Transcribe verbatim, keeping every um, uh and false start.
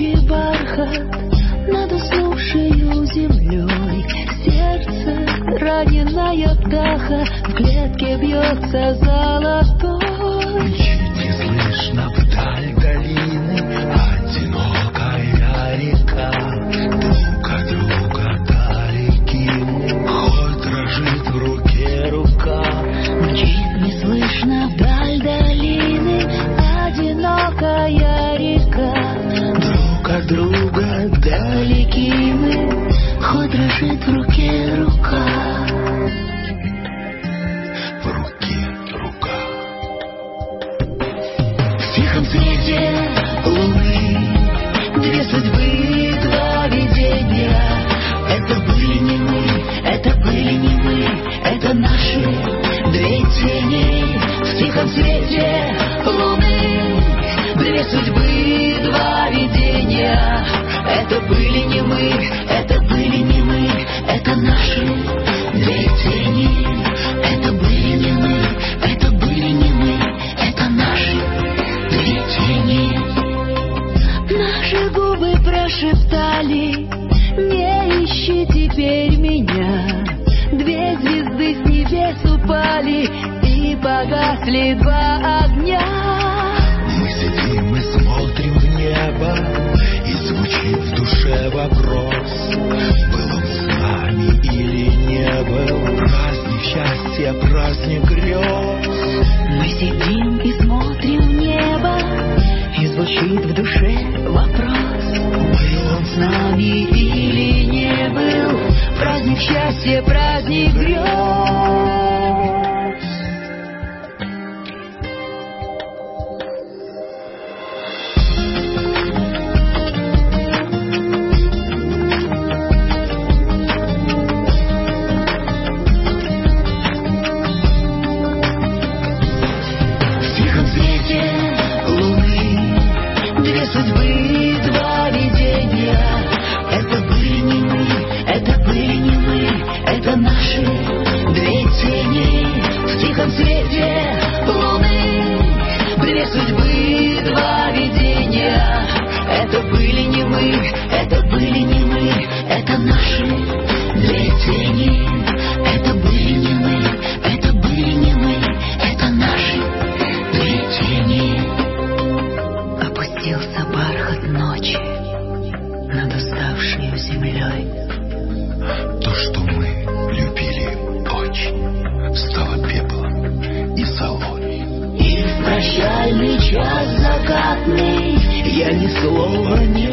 ночи бархат над уснувшею землей. Сердце, раненая птаха, в клетке бьется золотой. Чуть не слышно вдаль долины одинокая река. Друг от друга далеки, хоть дрожит в руке рука. Мчит неслышно вдаль долины одинокая река. Друг от друга далеки мы, Хоть дрожит в руке рука. в руке рука. В тихом свете луны две судьбы, два видения. Это были не мы, это были не мы, это наши две тени. В тихом свете луны две судьбы, два видения. Это были не мы, это были не мы, это наши две тени. Это были не мы, это были не мы, это наши две тени. Наши губы прошептали: не ищи теперь меня. Две звезды с небес упали, и погасли два огня. Мы сидим и смотрим в небо, и звучит в душе вопрос: был он с нами или не был? Праздник счастья, праздник грез. Мы сидим и смотрим в небо, и звучит в душе вопрос: был он с нами или не был? Праздник счастья, праздник грез. В тихом свете луны две судьбы, два видения. Это были не мы, это были не мы, это наши две тени. В тихом свете луны две судьбы, два видения. Это были не мы, это были не мы, это наши две тени. Это были не мы, это были не мы, это наши две тени. Опустился бархат ночи над уставшей землей. То, что мы любили очень, стало пеплом и соломой. И в прощальный час закатный я ни слова не